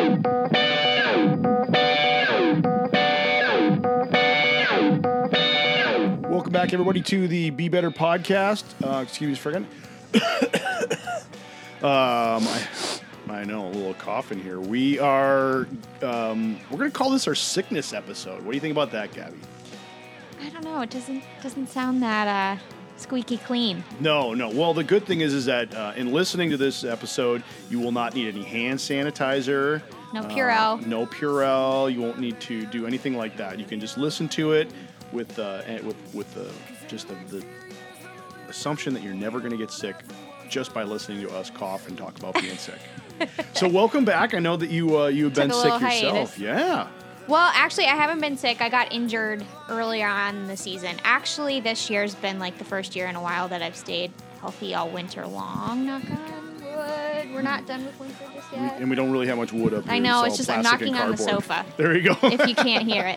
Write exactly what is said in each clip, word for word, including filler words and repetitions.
Welcome back, everybody, to the Be Better podcast. Uh, excuse me for a second. um, I, I know, a little cough in here. We are, um, we're going to call this our sickness episode. What do you think about that, Gabby? I don't know. It doesn't doesn't sound that uh, squeaky clean. No, no. Well, the good thing is, is that uh, in listening to this episode, you will not need any hand sanitizer. No Purell. Uh, no Purell. You won't need to do anything like that. You can just listen to it with uh, with with the just the, the assumption that you're never going to get sick just by listening to us cough and talk about being sick. So welcome back. I know that you uh, you've been sick yourself. Hiatus. Yeah. Well, actually, I haven't been sick. I got injured earlier on in the season. Actually, this year's been like the first year in a while that I've stayed healthy all winter long. Knock on wood. We're not done with winter just yet. We, and we don't really have much wood up here. I know. It's, It's just all I'm plastic knocking and on the cardboard. sofa. There you go. If you can't hear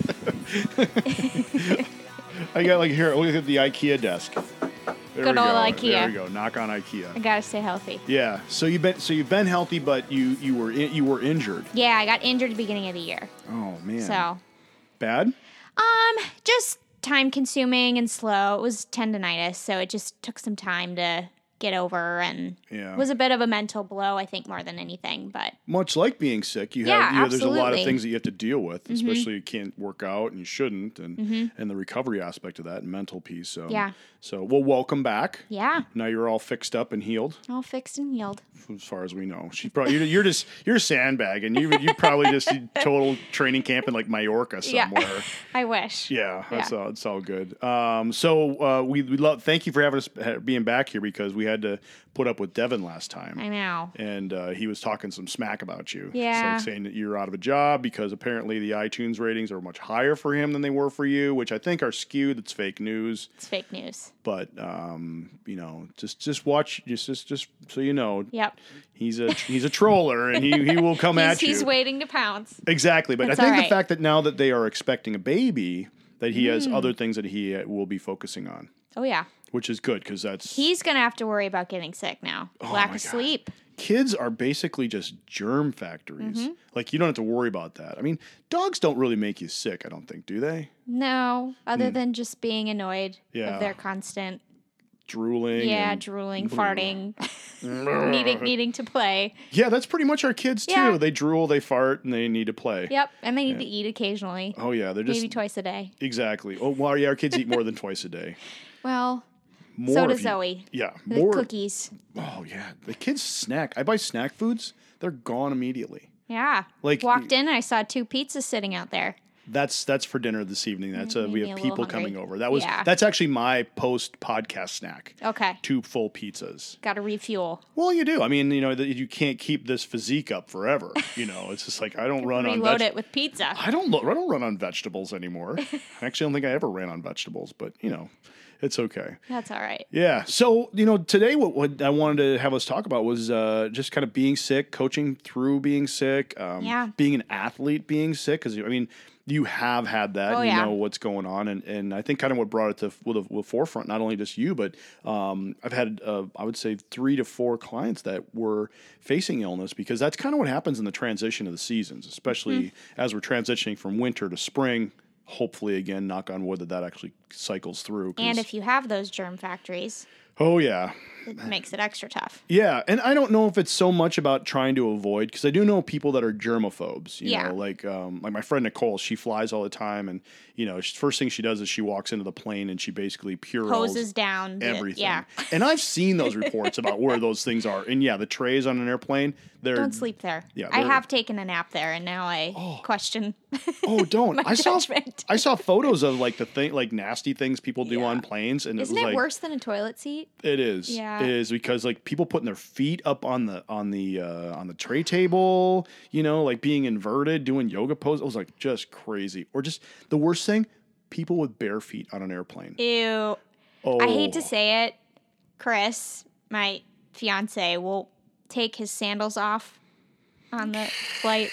it. I got like here. Look at the IKEA desk. There Good we old go. IKEA. There we go. Knock on I IKEA. gotta stay healthy. Yeah. So you've been so you've been healthy, but you you were in, you were injured. Yeah, I got injured at the beginning of the year. Oh man. So. Bad? Um, just time consuming and slow. It was tendonitis, so it just took some time to get over, and Yeah. it was a bit of a mental blow, I think, more than anything. But Much like being sick, you Yeah, have you know, there's a lot of absolutely. things that you have to deal with, especially you can't work out and you shouldn't, and and the recovery aspect of that and mental piece. So Yeah. So well, welcome back. yeah, Now you're all fixed up and healed, all fixed and healed. as far as we know. She probably you're, you're just you're sandbagging. You you probably just did total training camp in like Mallorca somewhere. Yeah, I wish. Yeah, that's Yeah. all. It's all good. Um, so uh, we we love. Thank you for having us ha- being back here because we had to put up with Devin last time. I know. And uh, he was talking some smack about you. Yeah. It's like saying that you're out of a job because apparently the iTunes ratings are much higher for him than they were for you, which I think are skewed. That's fake news. It's fake news. But um, you know, just just watch. Just just just so you know, Yep. he's a he's a troller and he he will come he's, at you. he's waiting to pounce. Exactly. But That's I think all the right. fact that now that they are expecting a baby, that he has Mm. other things that he uh, will be focusing on, Oh yeah. which is good because that's He's gonna have to worry about getting sick now. Oh, Lack my of God. sleep. kids are basically just germ factories. Mm-hmm. Like you don't have to worry about that. I mean, dogs don't really make you sick, I don't think, do they? No, other than just being annoyed Hmm. Yeah. of their constant Drooling. yeah, and- drooling, farting, needing needing to play. Yeah, that's pretty much our kids too. Yeah. They drool, they fart, and they need to play. Yep, and they need to eat occasionally, Oh yeah, they're just maybe twice a day. exactly. Oh, well, yeah, our kids eat more than twice a day. Well, More so if does you- Zoe. Yeah, The more. cookies. Oh yeah, the kids snack. I buy snack foods; they're gone immediately. Yeah, Like- walked in and I saw two pizzas sitting out there. That's that's for dinner this evening. That's uh, Made we me have a little people hungry. coming over. That was Yeah. that's actually my post podcast snack. Okay, Two full pizzas. got to refuel. Well, you do. I mean, you know, that you can't keep this physique up forever. You know, it's just like I don't run on. Reload veg- it with pizza. I don't. lo- I don't run on vegetables anymore. I actually don't think I ever ran on vegetables, but you know, it's okay. That's all right. Yeah. So, you know, today what, what I wanted to have us talk about was uh, just kind of being sick, coaching through being sick, um, Yeah. being an athlete being sick. Because, I mean, you have had that. Oh, you yeah. know what's going on. And, and I think kind of what brought it to well, the, the forefront, not only just you, but um, I've had, uh, I would say, three to four clients that were facing illness because that's kind of what happens in the transition of the seasons, especially Mm-hmm. as we're transitioning from winter to spring. Hopefully, again, knock on wood, that that actually cycles through. 'cause- And if you have those germ factories, oh, yeah. it makes it extra tough. Yeah, and I don't know if it's so much about trying to avoid because I do know people that are germaphobes. You Yeah. know, like um, like my friend Nicole, she flies all the time, and you know, she, first thing she does is she walks into the plane and she basically pure Hoses down. the- everything. Yeah. And I've seen those reports about where those things are, and yeah, the trays on an airplane, they're Don't sleep there. Yeah, I they're- have taken a nap there, and now I question. oh, don't my I saw judgment. I saw photos of like the thing like nasty things people do Yeah. on planes, and Isn't it was it like worse than a toilet seat? It is. Yeah. It is because like people putting their feet up on the on the uh, on the tray table, you know, like being inverted, doing yoga poses. It was like just crazy. Or just the worst thing, people with bare feet on an airplane. Ew. Oh, I hate to say it. Chris, my fiance, will take his sandals off on the flight.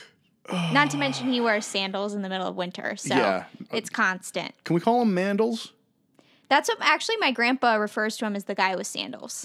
Not to mention he wears sandals in the middle of winter, so Yeah. it's constant. Can we call them mandals? That's what actually my grandpa refers to him as the guy with sandals.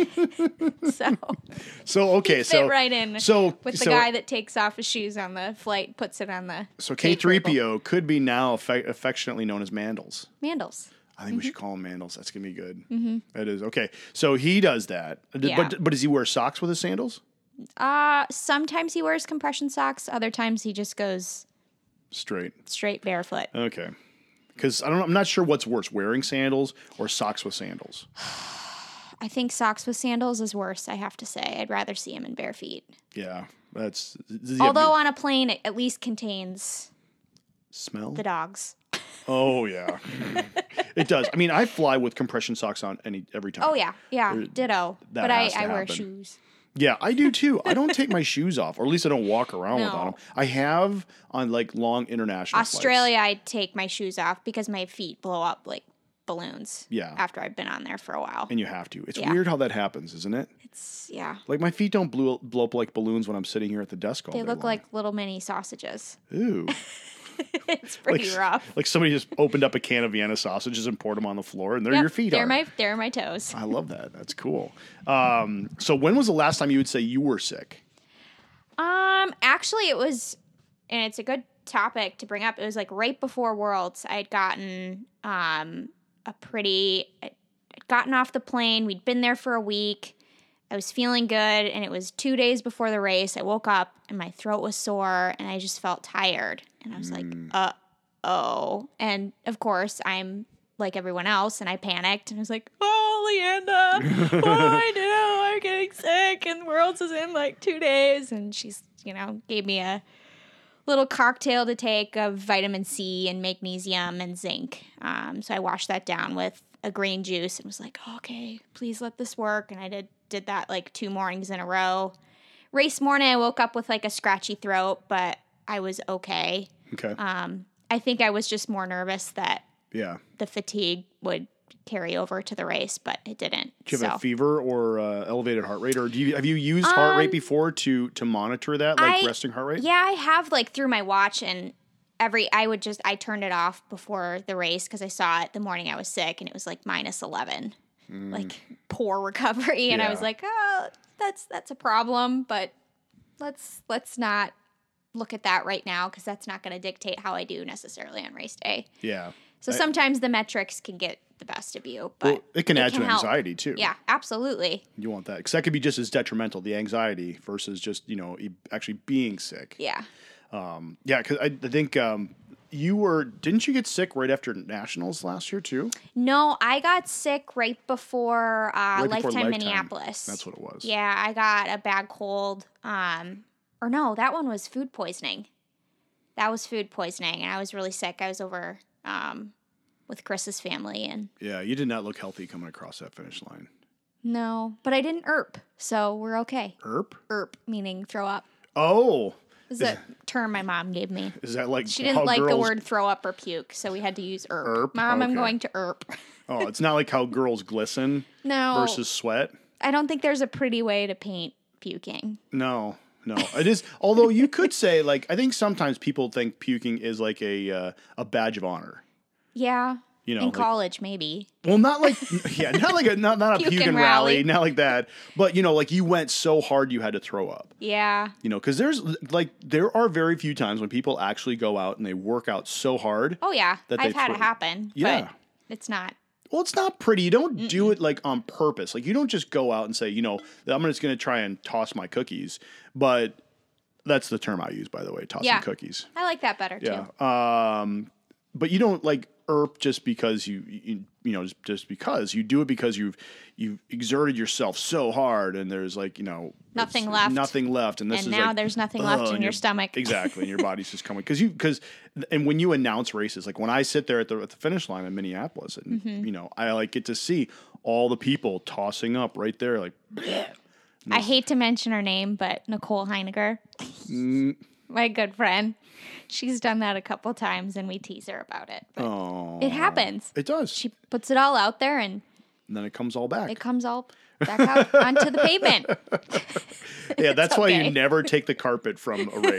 so So okay, fit so right in so with the so, guy that takes off his shoes on the flight, puts it on the So K three P O could be now affe- affectionately known as Mandels. Mandels. I think mm-hmm. we should call him Mandels. That's gonna be good. Mm-hmm. That is okay. So he does that, Yeah. but but does he wear socks with his sandals? Uh sometimes he wears compression socks. Other times he just goes straight, straight barefoot. Okay. Because I don't, I'm not sure what's worse, wearing sandals or socks with sandals. I think socks with sandals is worse, I have to say. I'd rather see him in bare feet. Yeah, that's... Although on a plane, it at least contains... Smell? The dogs. Oh, yeah. It does. I mean, I fly with compression socks on any every time. Oh, yeah. Yeah, or, ditto. But I, I wear shoes. Yeah, I do too. I don't take my shoes off, or at least I don't walk around no. without them. I have on like long international Australia, flights. I take my shoes off because my feet blow up like balloons. Yeah. After I've been on there for a while. And you have to. It's yeah. weird how that happens, isn't it? It's, yeah. Like my feet don't blow, blow up like balloons when I'm sitting here at the desk all they day look long. like little mini sausages. Ooh. It's pretty like, rough. Like somebody just opened up a can of Vienna sausages and poured them on the floor, and there yep, your feet they're are. My, they're my toes. I love that. That's cool. Um, so when was the last time you would say you were sick? Um, actually, it was, and it's a good topic to bring up. It was like right before Worlds. I had gotten um a pretty, I'd gotten off the plane. We'd been there for a week. I was feeling good, and it was two days before the race. I woke up, and my throat was sore, and I just felt tired. And I was mm. like, uh-oh. And, of course, I'm like everyone else, and I panicked, and I was like, oh, Leanda, what do I do? I'm getting sick, and Worlds is in, like, two days. And she's, you know, gave me a little cocktail to take of vitamin C and magnesium and zinc. Um, so I washed that down with a green juice and was like, okay, please let this work. And I did did that like two mornings in a row. Race morning, I woke up with like a scratchy throat, but I was okay. Okay. Um, I think I was just more nervous that yeah the fatigue would carry over to the race, but it didn't. Do you have so. a fever or uh, elevated heart rate, or do you have you used heart um, rate before to to monitor that, like I, resting heart rate? Yeah, I have like through my watch, and every I would just I turned it off before the race because I saw it the morning I was sick, and it was like minus eleven, mm. like poor recovery, and yeah. I was like, oh, that's that's a problem, but let's let's not look at that right now because that's not going to dictate how I do necessarily on race day. Yeah. So I, sometimes the metrics can get the best of you, but well, it can it add can to help. anxiety too. Yeah, absolutely. You want that because that could be just as detrimental, the anxiety versus just you know actually being sick. Yeah. Um, yeah, because I, I think um, you were didn't you get sick right after nationals last year too? No, I got sick right before, uh, right before Lifetime, Lifetime Minneapolis. That's what it was. Yeah, I got a bad cold. Um, or no, that one was food poisoning. That was food poisoning, and I was really sick. I was over um, with Chris's family, and yeah, you did not look healthy coming across that finish line. No, but I didn't erp, so we're okay. Erp? Erp, meaning throw up. Oh. This is a term my mom gave me. Is that like she didn't how like girls... the word throw up or puke, so we had to use erp. Erp? Mom, okay. I'm going to erp. Oh, it's not like how girls glisten no. versus sweat? I don't think there's a pretty way to paint puking. No. No, it is. Although you could say, like, I think sometimes people think puking is like a uh, a badge of honor. Yeah, you know, in like, college maybe. Well, not like yeah, not like a not not a puking, puking rally. rally, not like that. But you know, like you went so hard you had to throw up. Yeah. You know, because there's like there are very few times when people actually go out and they work out so hard. Oh yeah, that I've they had throw. it happen. Yeah, but it's not. Well, it's not pretty. You don't Mm-mm. do it like on purpose. Like you don't just go out and say, you know, I'm just going to try and toss my cookies. But that's the term I use, by the way, tossing yeah. cookies. I like that better yeah. too. Um, but you don't like erp just because you, you, you know, just, just because you do it because you've you've exerted yourself so hard, and there's like you know nothing left, nothing left, and this and is now like, there's nothing left in your stomach. Exactly, and your body's just coming because you because and when you announce races, like when I sit there at the at the finish line in Minneapolis, and mm-hmm. you know I like get to see all the people tossing up right there, like. I hate to mention her name, but Nicole Heiniger, mm. my good friend, she's done that a couple times, and we tease her about it. But oh, it happens. It does. She puts it all out there, and, and then it comes all back. It comes all back out onto the pavement. Yeah, that's okay. why you never take the carpet from a race.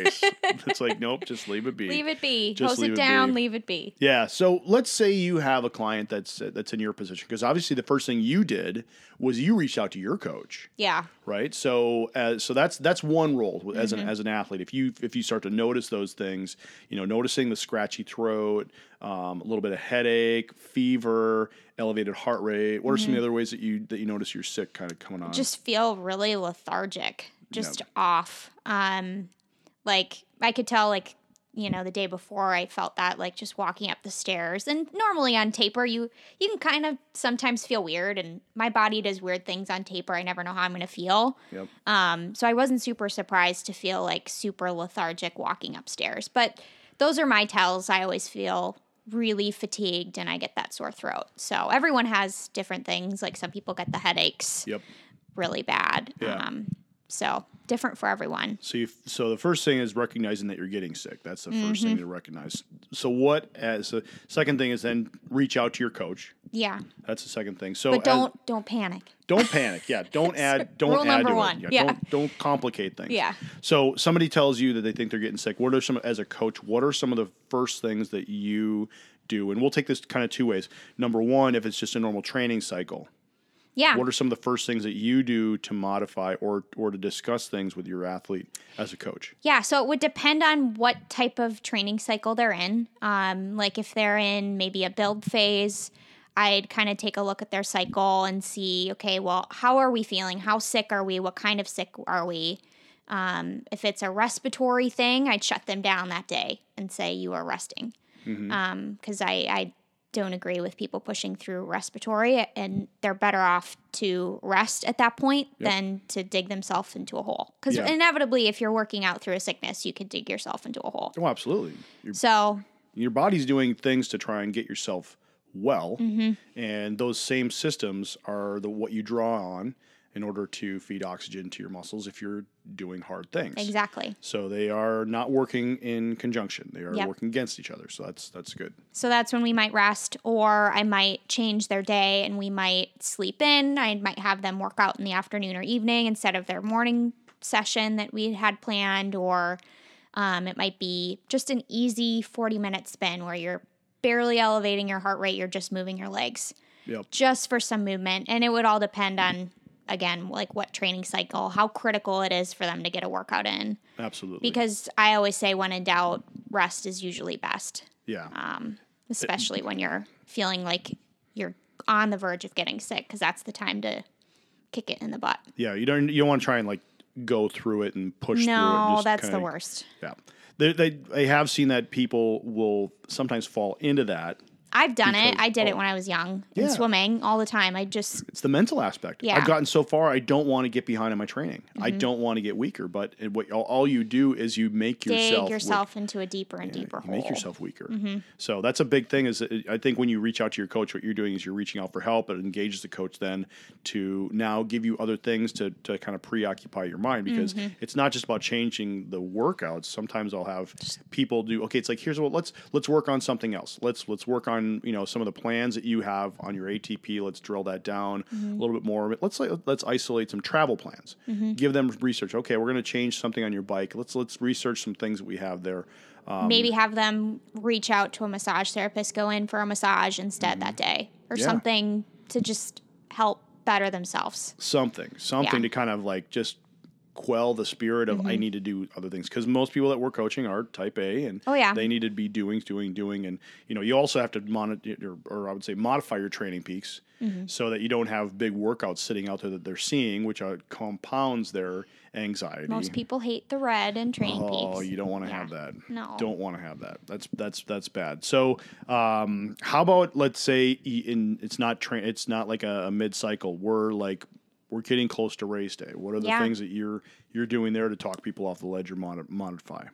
It's like, nope, just leave it be. Leave it be. Just Hose leave it it down, be. leave it be. Yeah. So let's say you have a client that's that's in your position, because obviously the first thing you did was you reached out to your coach, Yeah. right? So uh, so that's that's one role as Mm-hmm. an as an athlete. If you if you start to notice those things, you know, noticing the scratchy throat, um, a little bit of headache, fever, elevated heart rate. What are some of the other ways that you that you notice you're sick kind of coming on? Just feel really lethargic, just Yep. off. Um, like I could tell, like, you know, the day before I felt that, like, just walking up the stairs. And normally on taper, you you can kind of sometimes feel weird, and my body does weird things on taper. I never know how I'm going to feel. Yep. Um, so I wasn't super surprised to feel like super lethargic walking upstairs. But those are my tells. I always feel really fatigued and I get that sore throat. So everyone has different things. Like some people get the headaches Yep. really bad. Yeah. Um, so different for everyone. So you, so the first thing is recognizing that you're getting sick. That's the first Mm-hmm. thing to recognize. So what as the second thing is then reach out to your coach. Yeah. That's the second thing. So But as- don't don't panic. don't panic. Yeah, don't add don't Rule add number to one. it. Yeah, Yeah. Don't don't complicate things. Yeah. So somebody tells you that they think they're getting sick. What are some as a coach? What are some of the first things that you do? And we'll take this kind of two ways. Number one, if it's just a normal training cycle, Yeah. what are some of the first things that you do to modify or or to discuss things with your athlete as a coach? Yeah, so it would depend on what type of training cycle they're in. Um, like if they're in maybe a build phase, I'd kind of take a look at their cycle and see, okay, well, how are we feeling? How sick are we? What kind of sick are we? Um, if it's a respiratory thing, I'd shut them down that day and say you are resting. Because I, I don't agree with people pushing through respiratory, and they're better off to rest at that point than to dig themselves into a hole. Because Yeah. inevitably, if you're working out through a sickness, you could dig yourself into a hole. Oh, absolutely. Your, So, your body's doing things to try and get yourself well, Mm-hmm. and those same systems are the what you draw on in order to feed oxygen to your muscles if you're doing hard things. exactly. So they are not working in conjunction; they are Yep. working against each other. So that's that's good. So that's when we might rest, or I might change their day and we might sleep in. I might have them work out in the afternoon or evening instead of their morning session that we had planned, or um, it might be just an easy forty minute spin where you're barely elevating your heart rate, you're just moving your legs Yep. just for some movement. And it would all depend on, again, like what training cycle, how critical it is for them to get a workout in. Absolutely. Because I always say when in doubt, rest is usually best. yeah. Um, especially when you're feeling like you're on the verge of getting sick, because that's the time to kick it in the butt. yeah. You don't you don't want to try and like go through it and push through it. No, Just that's kinda- the worst. Yeah. They, they I have seen that people will sometimes fall into that. I've done it. Because- I did oh. it when I was young in Yeah. swimming all the time. I just, It's the mental aspect. Yeah. I've gotten so far, I don't want to get behind in my training. I Mm-hmm. don't want to get weaker. But it, what all, all you do is you make dig yourself yourself into a deeper and weak. deeper You hole. Mm-hmm. make yourself weaker. So that's a big thing. Is that I think when you reach out to your coach, what you're doing is you're reaching out for help. It engages the coach then to now give you other things to to kind of preoccupy your mind, because Mm-hmm. it's not just about changing the workouts. Sometimes I'll have people do okay. It's like here's what let's let's work on something else. Let's let's work on you know some of the plans that you have on your A T P. Let's drill that down Mm-hmm. a little bit more. Let's let's isolate some travel plans. Give them research. Okay, we're going to change something on your bike. Let's let's research some things that we have there. Um, Maybe have them reach out to a massage therapist, go in for a massage instead that day, or Mm-hmm. Yeah. something to just help better themselves. something, something Yeah. to kind of like just quell the spirit of Mm-hmm. I need to do other things, because most people that we're coaching are type A, and Oh, yeah. they need to be doing, doing, doing, and you know you also have to monitor, or, or I would say modify your training peaks Mm-hmm. so that you don't have big workouts sitting out there that they're seeing, which uh, compounds their anxiety. Most people hate the red and training Oh, peaks. you don't want to Yeah. have that. No. Don't want to have that. That's that's that's bad. So, um, how about let's say y- in it's not train. It's not like a, a mid cycle. We're like we're getting close to race day. What are the Yeah. things that you're you're doing there to talk people off the ledge or mod- modify?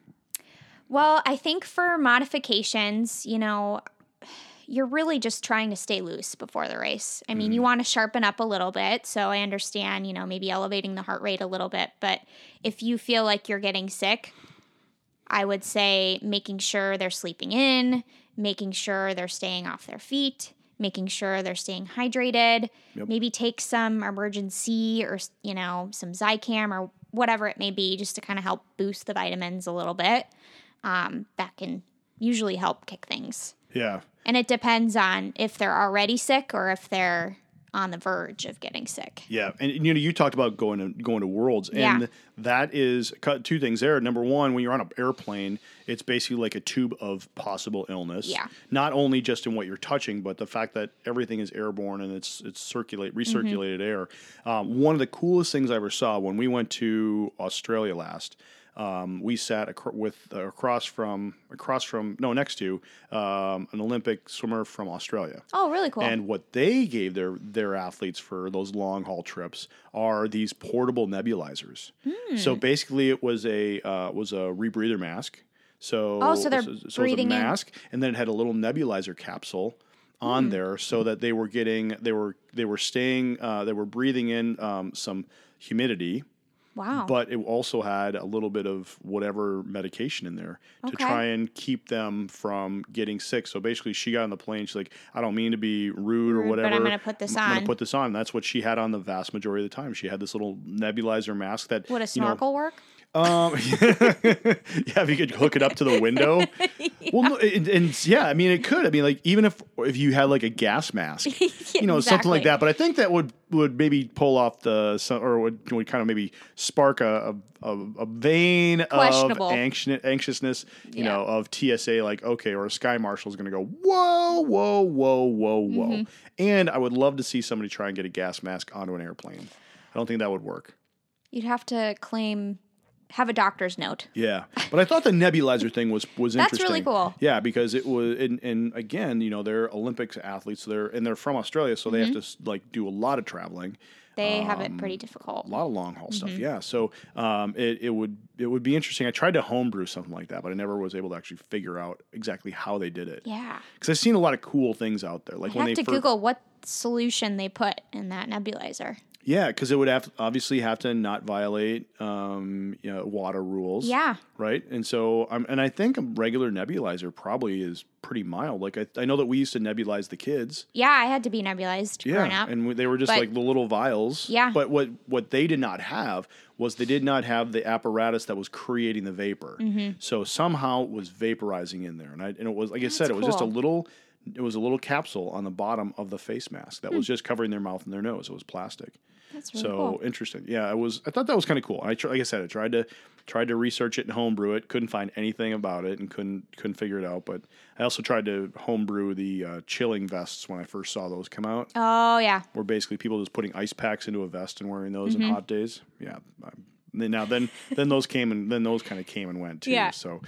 Well, I think for modifications, you know, you're really just trying to stay loose before the race. I mean, Mm-hmm. you want to sharpen up a little bit. So I understand, you know, maybe elevating the heart rate a little bit. But if you feel like you're getting sick, I would say making sure they're sleeping in, making sure they're staying off their feet, making sure they're staying hydrated. Yep. Maybe take some emergency or, you know, some Zicam or whatever it may be, just to kind of help boost the vitamins a little bit. Um, that can usually help kick things. Yeah. And it depends on if they're already sick or if they're on the verge of getting sick. Yeah, and you know, you talked about going to going to Worlds, and Yeah. that is cut two things there. Number one, when you're on an airplane, it's basically like a tube of possible illness. Yeah. Not only just in what you're touching, but the fact that everything is airborne and it's it's circulate recirculated Mm-hmm. air. Um, one of the coolest things I ever saw when we went to Australia last. Um, we sat ac- with uh, across from across from no next to um, an Olympic swimmer from Australia. Oh, really cool. And what they gave their their athletes for those long haul trips are these portable nebulizers. Hmm. So basically, it was a uh, was a rebreather mask. So Oh, so they're so, so it was breathing a in- mask, and then it had a little nebulizer capsule on Hmm. there, so that they were getting they were they were staying uh, they were breathing in um, some humidity. Wow. But it also had a little bit of whatever medication in there to Okay. try and keep them from getting sick. So basically, she got on the plane. She's like, I don't mean to be rude or Rude, but whatever. I'm gonna put this I'm going on." to put this on. And that's what she had on the vast majority of the time. She had this little nebulizer mask that. Would a you know, snorkel work? um, yeah, if you could hook it up to the window. Well, no, and, and yeah, I mean, it could. I mean, like even if if you had like a gas mask, you know, something like Exactly. that. But I think that would would maybe pull off the some- or would would kind of maybe spark a a, a vein of Questionable. anxious, anxiousness, you Yeah. know, of T S A. Like, okay, or a sky marshal is going to go, whoa, whoa, whoa, whoa, whoa. Mm-hmm. And I would love to see somebody try and get a gas mask onto an airplane. I don't think that would work. You'd have to claim, have a doctor's note. Yeah, but I thought the nebulizer thing was was That's interesting. really cool. Yeah, because it was, and, and again, you know, they're Olympics athletes. They're and they're from Australia, so they have to like do a lot of traveling, They have it pretty difficult. a lot of long haul stuff. Mm-hmm. Yeah, so um, it it would it would be interesting. I tried to homebrew something like that, but I never was able to actually figure out exactly how they did it. Yeah. Because I've seen a lot of cool things out there, like I when have they to fir- Google what solution they put in that nebulizer. Yeah, because it would have obviously have to not violate um, you know, water rules. Yeah. Right. And so, um, and I think a regular nebulizer probably is pretty mild. Like I, I know that we used to nebulize the kids. Yeah, I had to be nebulized growing Yeah, up. and they were just But- like the little vials. Yeah. But what what they did not have was they did not have the apparatus that was creating the vapor. Mm-hmm. So somehow it was vaporizing in there, and I and it was like I said, it was just a cool. little. It was a little capsule on the bottom of the face mask that was Hmm. just covering their mouth and their nose. It was plastic. That's really So cool. interesting. Yeah, I was. I thought that was kind of cool. I tr- like I said, I tried to tried to research it and homebrew it. Couldn't find anything about it and couldn't couldn't figure it out. But I also tried to homebrew the uh, chilling vests when I first saw those come out. Oh, yeah. Where basically people just putting ice packs into a vest and wearing those Mm-hmm. in hot days. Yeah. I, then- now then then those came and then those kind of came and went too. Yeah. So.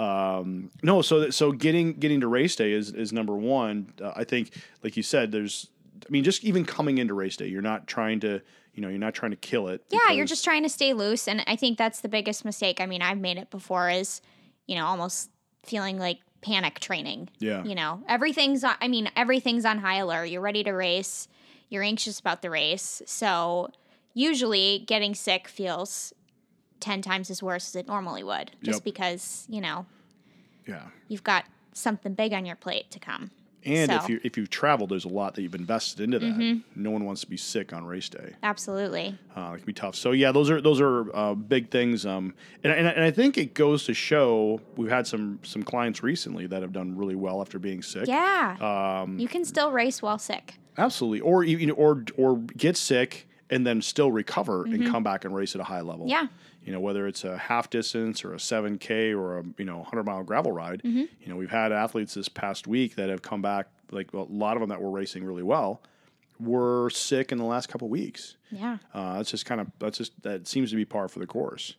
Um, no, so that- so getting getting to race day is is number one. Uh, I think, like you said, there's. I mean, just even coming into race day, you're not trying to, you know, you're not trying to kill it. Yeah, you're because- just trying to stay loose. And I think that's the biggest mistake. I mean, I've made it before is, you know, almost feeling like panic training. Yeah. You know, everything's on, I mean, everything's on high alert. You're ready to race. You're anxious about the race. So usually getting sick feels ten times as worse as it normally would just Yep. because, you know, Yeah. you've got something big on your plate to come. And if So- you if you've traveled, there's a lot that you've invested into that. Mm-hmm. No one wants to be sick on race day. Absolutely. Uh, it can be tough. So yeah, those are those are uh, big things. Um, and, and and I think it goes to show we've had some some clients recently that have done really well after being sick. Yeah. Um, you can still race while sick. absolutely. Or even or or get sick and then still recover and come back and race at a high level. Mm-hmm. Yeah. You know, whether it's a half distance or a seven K or a, you know, hundred mile gravel ride, Mm-hmm. you know, we've had athletes this past week that have come back, like a lot of them that were racing really well were sick in the last couple of weeks. Yeah. Uh, that's just kind of, that's just, that seems to be par for the course.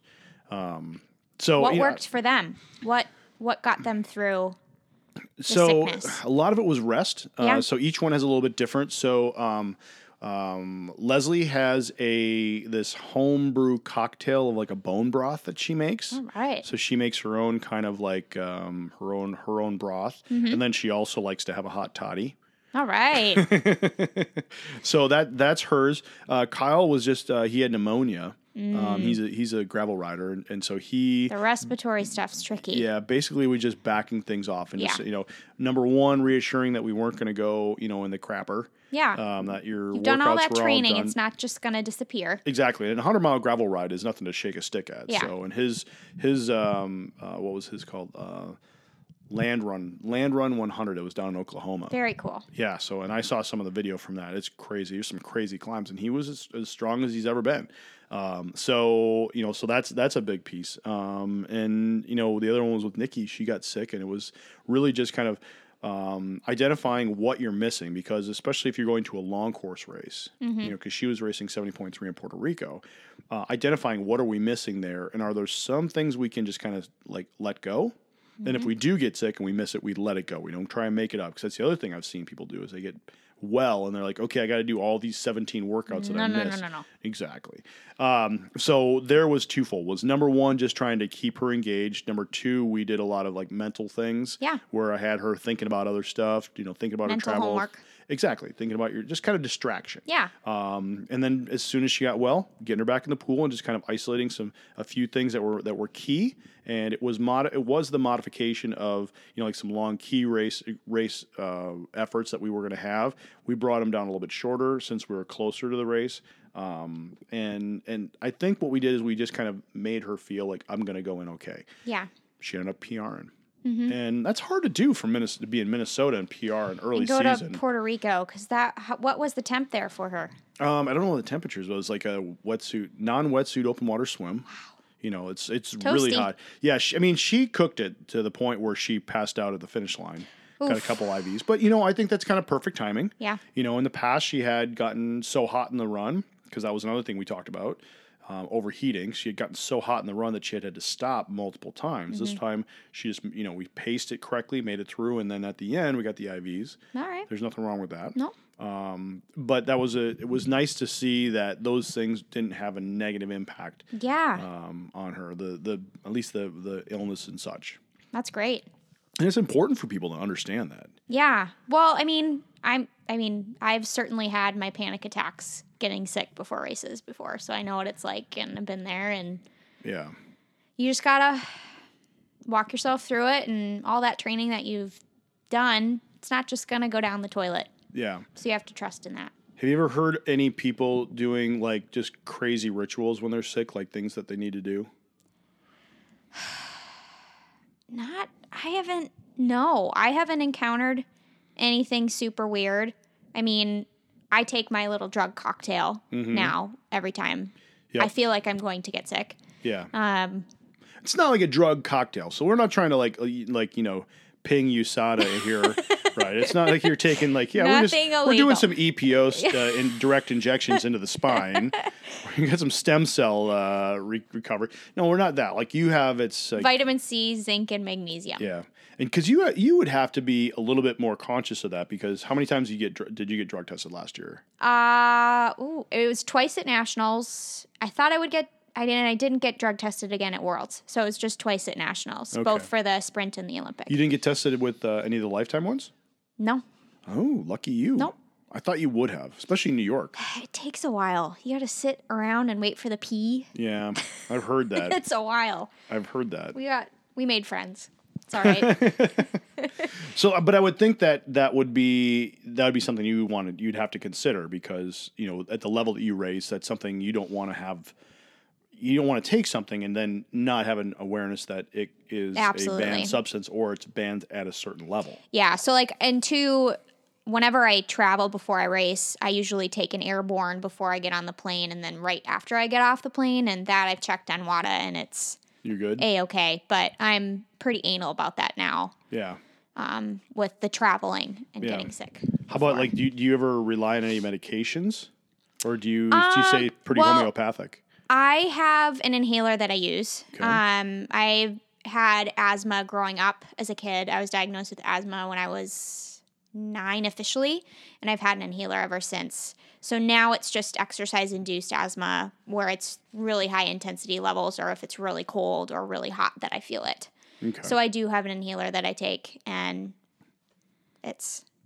Um, so What you know, worked for them? What what got them through? so sickness? a lot of it was rest. Uh, Yeah. So each one has a little bit different. So, um, Um, Leslie has a this homebrew cocktail of like a bone broth that she makes. All right. So she makes her own kind of like um, her own her own broth, Mm-hmm. and then she also likes to have a hot toddy. All right. So that that's hers. Uh, Kyle was just uh, he had pneumonia, Mm. Um, he's a he's a gravel rider, and, and so he The respiratory stuff's tricky. yeah, basically we just backing things off and just Yeah. you know, number one, reassuring that we weren't going to go you know in the crapper. Yeah. Um, that your You've workouts done all that were training. all done. It's not just going to disappear. Exactly, and a hundred mile gravel ride is nothing to shake a stick at. Yeah. So, and his his um, uh, what was his called? Uh, Land Run, Land Run one hundred. It was down in Oklahoma. Very cool. Yeah. So, and I saw some of the video from that. It's crazy. There's some crazy climbs, and he was as, as strong as he's ever been. Um, so you know, so that's that's a big piece. Um, and you know, the other one was with Nikki. She got sick, and it was really just kind of um, identifying what you're missing, because especially if you're going to a long course race, Mm-hmm. you know, because she was racing seventy point three in Puerto Rico, uh, identifying what are we missing there, and are there some things we can just kind of like let go. And Mm-hmm. if we do get sick and we miss it, we let it go. We don't try and make it up, because that's the other thing I've seen people do is they get well and they're like, okay, I got to do all these seventeen workouts that No, I no, no, missed. no, no. Exactly. Um, so there was twofold. Was number one, just trying to keep her engaged. Number two, we did a lot of like mental things. Yeah. Where I had her thinking about other stuff, you know, thinking about Mental her travel. homework. Exactly. Thinking about your just kind of distraction. Yeah. Um, and then as soon as she got well, getting her back in the pool and just kind of isolating some a few things that were that were key. And it was mod it was the modification of you know like some long key race race uh, efforts that we were going to have. We brought them down a little bit shorter since we were closer to the race. Um, and and I think what we did is we just kind of made her feel like I'm going to go in okay. Yeah. She ended up PRing. And that's hard to do for Minnesota, to be in Minnesota and P R in early And go season. to Puerto Rico, because that, how- what was the temp there for her? Um, I don't know what the temperatures was. Like a wetsuit, non-wetsuit, open water swim. You know, it's it's really Toasty. hot. Yeah, she, I mean, she cooked it to the point where she passed out at the finish line. Got a Oof. couple I Vs, but you know, I think that's kind of perfect timing. Yeah. You know, in the past, she had gotten so hot in the run, because that was another thing we talked about. Um, overheating. She had gotten so hot in the run that she had had to stop multiple times. This time, she just, you know, we paced it correctly, made it through, and then at the end, we got the I Vs. All right. There's nothing wrong with that. No. Um, but that was a. It was nice to see that those things didn't have a negative impact Yeah. um, on her. The the at least the the illness and such. That's great. And it's important for people to understand that. Yeah. Well, I mean, I'm I mean, I've certainly had my panic attacks getting sick before races before, so I know what it's like, and I've been there, and Yeah. you just gotta walk yourself through it, and all that training that you've done, it's not just gonna go down the toilet. Yeah. So you have to trust in that. Have you ever heard any people doing like just crazy rituals when they're sick, like things that they need to do? Not, I haven't, no, I haven't encountered anything super weird. I mean, I take my little drug cocktail now every time Yep. I feel like I'm going to get sick. Yeah. Um, It's not like a drug cocktail, so we're not trying to like uh, like you know ping U S A D A here, right? It's not like you're taking like yeah we're just Nothing we're doing illegal. some E P O uh, in direct injections into the spine. We got some stem cell uh, re- recovery. No, we're not that. Like you have, it's like, vitamin C, zinc, and magnesium. yeah, and because you you would have to be a little bit more conscious of that, because how many times did you get dr- did you get drug tested last year? Uh, ooh, it was twice at nationals. I thought I would get. I didn't. I didn't get drug tested again at Worlds, so it was just twice at nationals, Okay. both for the sprint and the Olympic. You didn't get tested with uh, any of the lifetime ones? No, Oh, lucky you. Nope. I thought you would have, especially in New York. it takes a while. You got to sit around and wait for the pee. Yeah, I've heard that. It's a while. I've heard that. We got. We made friends. It's all right. So, uh, but I would think that that would be that would be something you wanted you'd have to consider, because you know at the level that you race, that's something you don't want to have. You don't want to take something and then not have an awareness that it is Absolutely. a banned substance, or it's banned at a certain level. Yeah. So like, and two, whenever I travel before I race, I usually take an airborne before I get on the plane, and then right after I get off the plane, and that I've checked on WADA, and it's You're good. a okay. But I'm pretty anal about that now. Yeah. Um, with the traveling and Yeah. getting sick. How about like do you, do you ever rely on any medications, or do you do you say Um, pretty well, homeopathic? I have an inhaler that I use. Okay. Um, I had asthma growing up as a kid. I was diagnosed with asthma when I was nine officially, and I've had an inhaler ever since. So now it's just exercise-induced asthma, where it's really high intensity levels, or if it's really cold or really hot that I feel it. Okay. So I do have an inhaler that I take, and it's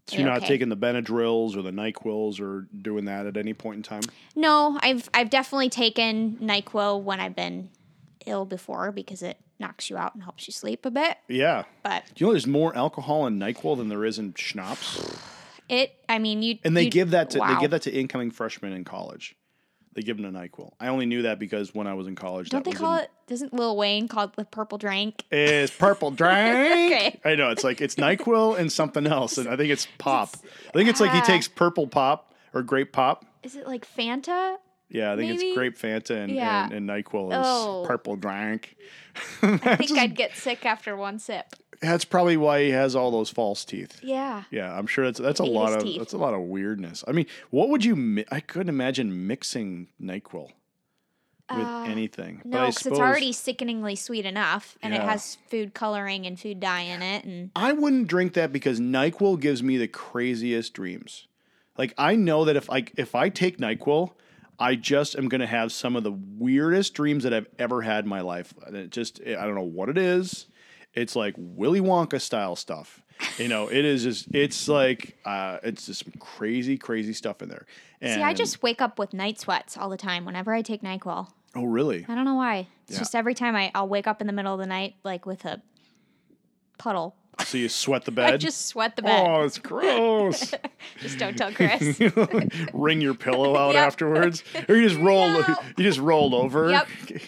So you're not okay. taking the Benadryls or the NyQuils or doing that at any point in time? No, I've I've definitely taken NyQuil when I've been ill before because it knocks you out and helps you sleep a bit. Yeah. But Do you know there's more alcohol in NyQuil than there is in schnapps? it, I mean, you And they you, give that to wow. they give that to incoming freshmen in college. They give them a NyQuil. I only knew that because when I was in college, Don't that they was call in, it? Doesn't Lil Wayne call it the purple drink? It's purple drink. Okay. I know it's like it's NyQuil and something else, and I think it's pop. I think it's like he ah. takes purple pop or grape pop. Is it like Fanta? Yeah, I think Maybe? it's grape Fanta and, Yeah. and, and NyQuil is Oh. purple drink. I think I'd get sick after one sip. That's probably why he has all those false teeth. Yeah. Yeah, I'm sure that's that's a Ate lot his of teeth. that's a lot of weirdness. I mean, what would you? Mi- I couldn't imagine mixing NyQuil with Uh, anything. But No, I because suppose it's already sickeningly sweet enough, and it Yeah. has food coloring and food dye in it, and I wouldn't drink that because NyQuil gives me the craziest dreams. Like I know that if I if I take NyQuil, I just am going to have some of the weirdest dreams that I've ever had in my life. And it just I don't know what it is. It's like Willy Wonka style stuff. You know, it is just it's like uh, it's just some crazy crazy stuff in there. And, see, I just wake up with night sweats all the time whenever I take NyQuil. oh really? I don't know why. It's Yeah. just every time I, I'll wake up in the middle of the night, like with a puddle. So you sweat the bed? I just sweat the bed. Oh, it's gross. Just don't tell Chris. Wring your pillow out Yep. afterwards, or you just roll. No. You just rolled over. Yep.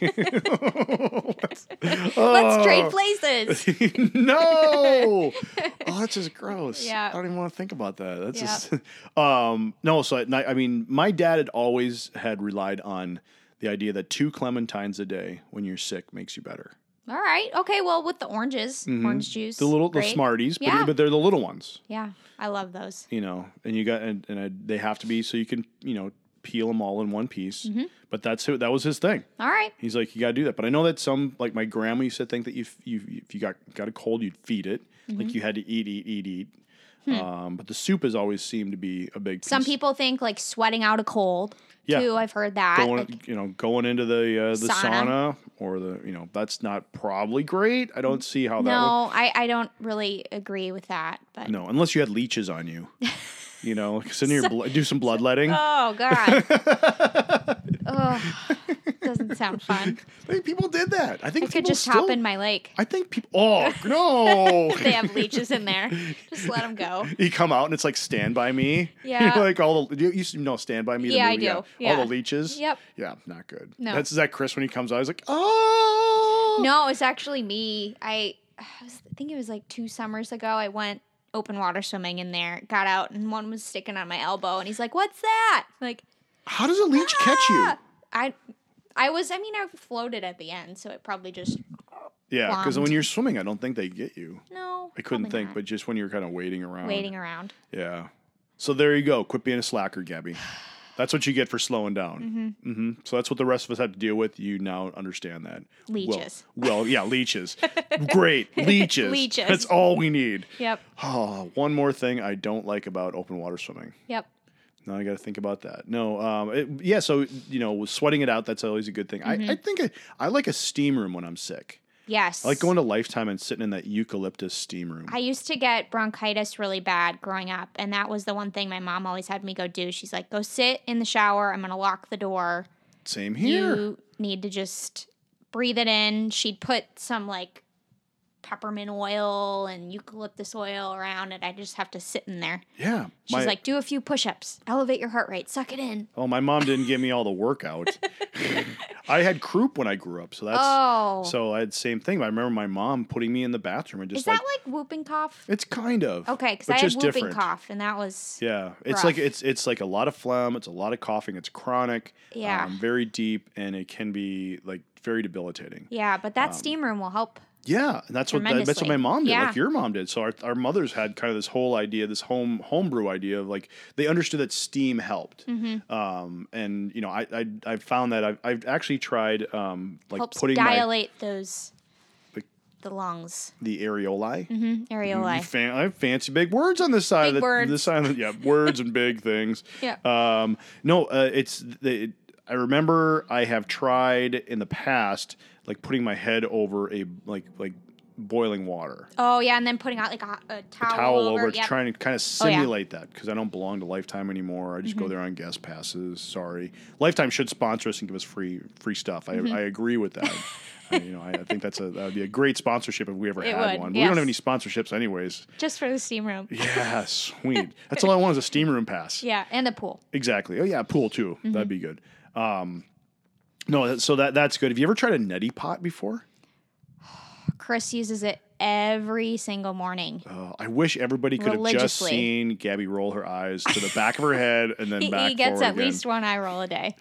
Let's, Let's trade oh. places. No. Oh, that's just gross. Yeah. I don't even want to think about that. That's Yep. just. Um. No. So at night, I mean, my dad had always had relied on the idea that two clementines a day when you're sick makes you better. All right. Okay. Well, with the oranges, orange juice. Mm-hmm. The little, the great. Smarties, but, Yeah. but they're the little ones. Yeah, I love those. You know, and you got and, and uh, they have to be so you can you know peel them all in one piece. Mm-hmm. But that's who that was his thing. All right. He's like, you got to do that. But I know that some like my grandma used to think that you you if you got got a cold, you'd feed it, Mm-hmm. like you had to eat, eat, eat, eat. Um, but the soup has always seemed to be a big. Hmm. Some piece. people think like sweating out a cold. Yeah. Too. I've heard that. going, Like, you know, going into the uh, the sauna. Sauna. or the you know that's not probably great. I don't see how that. no, I, I don't really agree with that. But Would, no, unless you had leeches on you. You know, send your blood, do some bloodletting. oh god. Oh, doesn't sound fun. I think people did that. I think I could people just still, hop in my lake. I think people. Oh no! They have leeches in there. Just let them go. You come out and it's like Stand By Me. Yeah. like all the you used to know Stand By Me. the Yeah, I movie, do. All Yeah. the leeches. Yep. Yeah, not good. No. That's is that Chris when he comes out. He's like, oh. No, it's actually me. I, I was, I think it was like two summers ago. I went open water swimming in there, got out, and one was sticking on my elbow, and he's like, "What's that?" Like, How does a leech catch you? "Ah!" I, I was. I mean, I floated at the end, so it probably just Yeah, because Bombed. when you're swimming, I don't think they get you. no. I couldn't probably think, not. but just when you're kind of waiting around. waiting around. Yeah. So there you go. Quit being a slacker, Gabby. That's what you get for slowing down. Mm-hmm. Mm-hmm. So that's what the rest of us had to deal with. You now understand that. Leeches. Well, well yeah, leeches. Great. Leeches. Leeches. That's all we need. Yep. Oh, one more thing I don't like about open water swimming. Yep. Now I got to think about that. No, um, it, yeah. So you know, sweating it out. That's always a good thing. Mm-hmm. I, I think I, I like a steam room when I'm sick. Yes. I like going to Lifetime and sitting in that eucalyptus steam room. I used to get bronchitis really bad growing up, and that was the one thing my mom always had me go do. She's like, "Go sit in the shower. I'm gonna lock the door. Same here. You need to just breathe it in." She'd put some like peppermint oil and eucalyptus oil around it. I just have to sit in there. Yeah. She's my- like, "Do a few push-ups, elevate your heart rate, suck it in." Oh, my mom didn't give me all the workout. I had croup when I grew up, so that's Oh. so I had the same thing. I remember my mom putting me in the bathroom and just Is like that like whooping cough? it's kind of Okay, because but I had just whooping different. cough, and that was Yeah, it's rough. like it's it's like a lot of phlegm. It's a lot of coughing. It's chronic. Yeah. um, very deep, and it can be like very debilitating. yeah. But that Um, steam room will help. Yeah, and that's what that, that's what Tremendously. my mom did, Yeah. like your mom did. So our, our mothers had kind of this whole idea, this home homebrew idea of like they understood that steam helped. Mm-hmm. Um, and you know, I I I've found that I've I've actually tried um like Helps putting my dilate those the- the lungs. the areolae. Mm-hmm. You Areolae. fan, I have fancy big words on this side Big of the words. this side of the, yeah, words and big things. Yeah. Um, no, uh, it's the, it, I remember I have tried in the past like putting my head over a like like boiling water. Oh, yeah, and then putting out like a, a towel, A towel over, over it, yep. trying to kind of Oh, yeah. simulate that because I don't belong to Lifetime anymore. I just Mm-hmm. go there on guest passes. Sorry, Lifetime should sponsor us and give us free free stuff. I, Mm-hmm. I agree with that. I, you know, I, I think that's a that would be a great sponsorship if we ever It had would, one. We yes. don't have any sponsorships, anyways. Just for the steam room. Yeah, sweet. That's all I want is a steam room pass. Yeah, and the pool. Exactly. Oh yeah, pool too. Mm-hmm. That'd be good. Um, no, that- so that that's good. Have you ever tried a neti pot before? Chris uses it every single morning. Uh, I wish everybody could have just Religiously. seen Gabby roll her eyes to the back of her head and then He, back he gets forward at again. least one eye roll a day.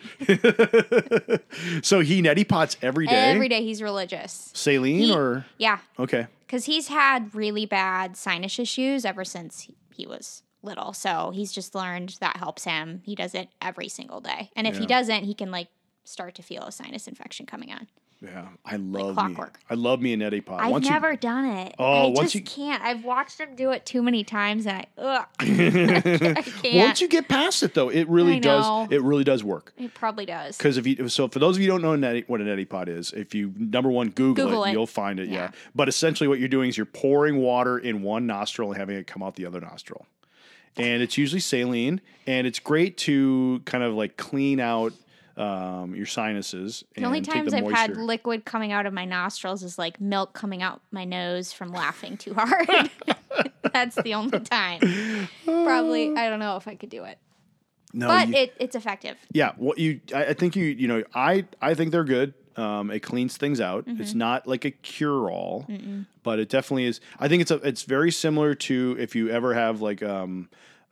So he neti pots every day. Every day he's religious. Saline He- or Yeah, okay. because he's had really bad sinus issues ever since he, he was little. So he's just learned that helps him. He does it every single day. And if he Yeah. doesn't, he can like start to feel a sinus infection coming on. Yeah, I love me. clockwork. I love me a neti pot. I've Once never done it. Oh, I once just you- can't. I've watched him do it too many times, and I, ugh, I you, can't. once you get past it though, it really I does. know. It really does work. It probably does. Because if you so for those of you who don't know a neti, what a neti pot is, if you number one Google, Google it, it. you'll find it. Yeah. Yeah. But essentially, what you're doing is you're pouring water in one nostril and having it come out the other nostril, and it's usually saline, and it's great to kind of like clean out um, your sinuses. The only and take times the I've had moisture. liquid coming out of my nostrils is like milk coming out my nose from laughing too hard. That's the only time. Probably, I don't know if I could do it, no, but you- it, it's effective. Yeah, what you I, I think you you know I I think they're good. Um, it cleans things out. Mm-hmm. It's not like a cure all, but it definitely is. I think it's a it's very similar to if you ever have like um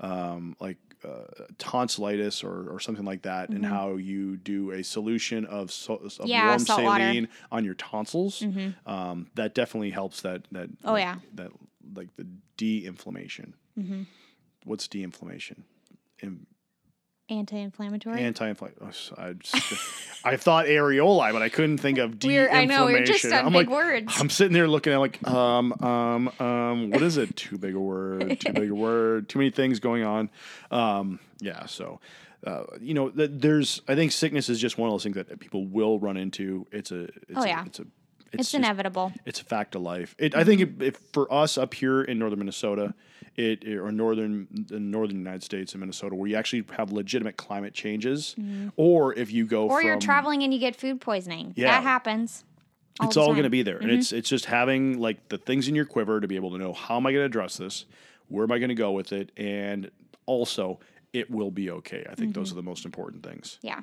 um like uh, tonsillitis or, or something like that, and how you do a solution of, so, of Mm-hmm. Yeah, warm salt water. saline on your tonsils. Um, that definitely helps. That that Oh, like, yeah. that like the de-inflammation. Mm-hmm. What's de-inflammation? In, Anti-inflammatory. Anti-inflammatory. I, just, I thought areoli, but I couldn't think of We're- de-inflammation. I know, we're just on I'm big like, words. I'm sitting there looking at like, um, um, um, what is it? Too big a word. Too big a word. Too many things going on. Um, yeah. So, uh, you know, th- there's. I think sickness is just one of those things that people will run into. It's a. It's Oh, a, yeah. It's a. It's, just- inevitable. It's a fact of life. It, I think if, if for us up here in northern Minnesota, it or northern the northern United States and Minnesota, where you actually have legitimate climate changes, or if you go Or from, you're traveling and you get food poisoning. Yeah. That happens. all it's the all time. going to be there, and it's it's just having like the things in your quiver to be able to know how am I going to address this, where am I going to go with it, and also it will be okay. I think those are the most important things. Yeah.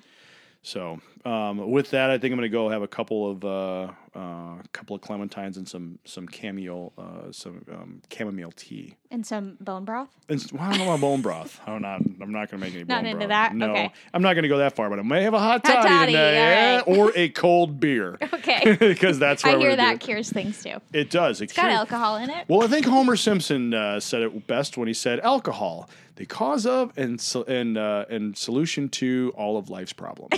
So um, with that, I think I'm going to go have a couple of uh, uh, couple of clementines and some some cameo uh, some um, chamomile tea. And some bone broth. And, well, I don't know about bone broth. I'm not. I'm not going to make any. Not bone into broth. that? No, Okay. I'm not going to go that far. But I may have a hot Hot toddy, toddy, tonight, all or a cold beer. Okay. Because that's what I we're hear gonna that do. cures things too. It does. It It's got cures- alcohol in it. Well, I think Homer Simpson uh, said it best when he said, "Alcohol, the cause of and so, and uh, and solution to all of life's problems."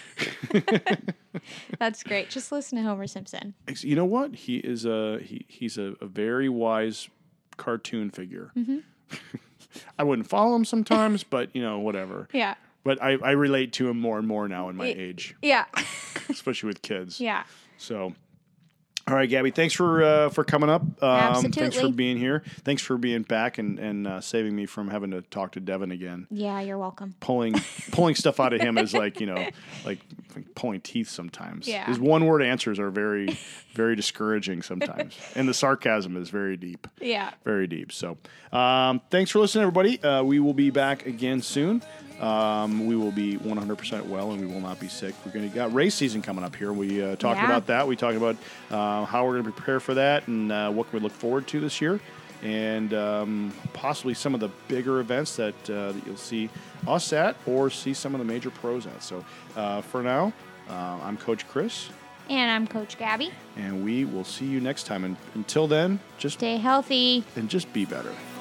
That's great. Just listen to Homer Simpson. You know what? He is a he, he's a, a very wise cartoon figure. Mm-hmm. I wouldn't follow him sometimes, but you know, whatever. Yeah. But I, I relate to him more and more now in my Y- age, Yeah. especially with kids. Yeah. So, all right, Gabby, thanks for uh, for coming up. Um, Thanks for Absolutely. being here. Thanks for being back and and uh, saving me from having to talk to Devin again. Yeah, you're welcome. Pulling pulling stuff out of him is like, you know, like pulling teeth sometimes. Yeah. His one word answers are very, very discouraging sometimes. And the sarcasm is very deep. Yeah. Very deep. So um, thanks for listening, everybody. Uh, we will be back again soon. Um, we will be one hundred percent well, and we will not be sick. We're going to got race season coming up here. We uh, talked Yeah. about that. We talked about uh, how we're going to prepare for that and uh, what can we look forward to this year, and um, possibly some of the bigger events that, uh, that you'll see us at or see some of the major pros at. So uh, for now, uh, I'm Coach Chris, And I'm Coach Gabby. and we will see you next time. And until then, just Stay healthy. and just be better.